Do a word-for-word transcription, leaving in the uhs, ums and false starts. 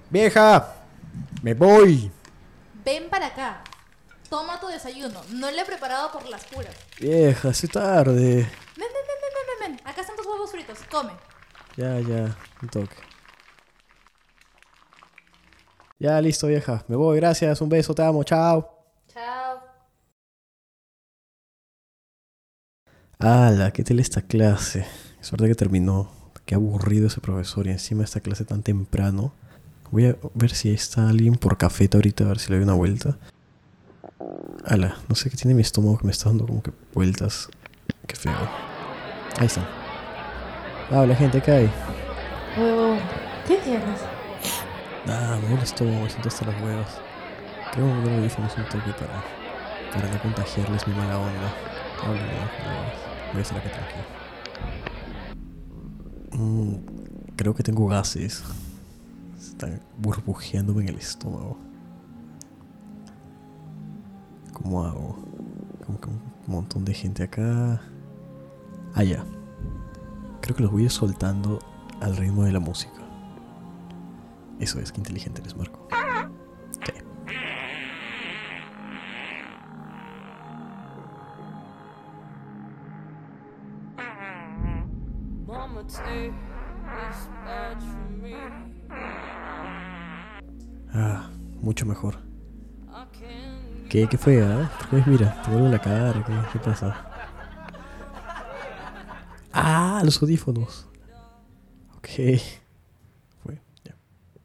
¡Vieja! ¡Me voy! Ven para acá. Toma tu desayuno. No lo he preparado por las puras. Vieja, hace tarde. Ven, ven, ven, ven, ven, ven. Acá están tus huevos fritos. Come. Ya, ya, un toque. Ya, listo, vieja. Me voy, gracias. Un beso, te amo. Chao. Chao. ¡Hala! ¿Qué tal esta clase? Suerte que terminó. Qué aburrido ese profesor. Y encima esta clase tan temprano. Voy a ver si está alguien por cafeta ahorita, a ver si le doy una vuelta. ¡Hala! No sé qué tiene mi estómago que me está dando como que vueltas. Qué feo. Ahí está. ¡Habla, gente! ¿Qué hay? Huevo, ¿qué tienes? Ah, me duele el estómago, me siento hasta las huevas. Creo que me voy a audífonos un toque para, para no contagiarles mi mala onda. Habla, no, voy a estar acá tranquilo. Mm, creo que tengo gases. Están burbujeándome en el estómago. ¿Cómo hago? Como que un montón de gente acá. Ah, ya. Creo que los voy a ir soltando al ritmo de la música. Eso es, qué inteligente eres, Marco. Sí. Ah, mucho mejor. ¿Qué, qué fue, ah? ¿Eh? Mira, te vuelvo la cara, ¿qué, qué pasa? Ah, los audífonos. Ok.